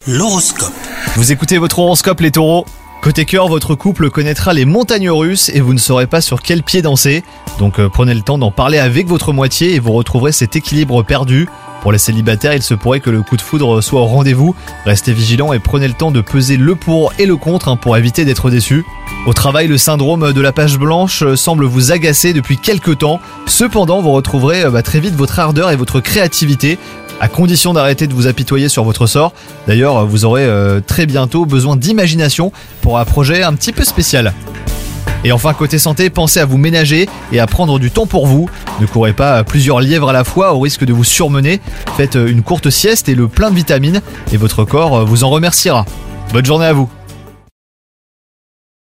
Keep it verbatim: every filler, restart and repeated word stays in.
L'horoscope. Vous écoutez votre horoscope les taureaux. Côté cœur, votre couple connaîtra les montagnes russes et vous ne saurez pas sur quel pied danser. Donc euh, prenez le temps d'en parler avec votre moitié et vous retrouverez cet équilibre perdu. Pour les célibataires, il se pourrait que le coup de foudre soit au rendez-vous. Restez vigilants et prenez le temps de peser le pour et le contre hein, pour éviter d'être déçus. Au travail, le syndrome de la page blanche semble vous agacer depuis quelques temps. Cependant, vous retrouverez euh, bah, très vite votre ardeur et votre créativité, à condition d'arrêter de vous apitoyer sur votre sort. D'ailleurs, vous aurez euh, très bientôt besoin d'imagination pour un projet un petit peu spécial. Et enfin, côté santé, pensez à vous ménager et à prendre du temps pour vous. Ne courez pas plusieurs lièvres à la fois au risque de vous surmener. Faites une courte sieste et le plein de vitamines et votre corps vous en remerciera. Bonne journée à vous.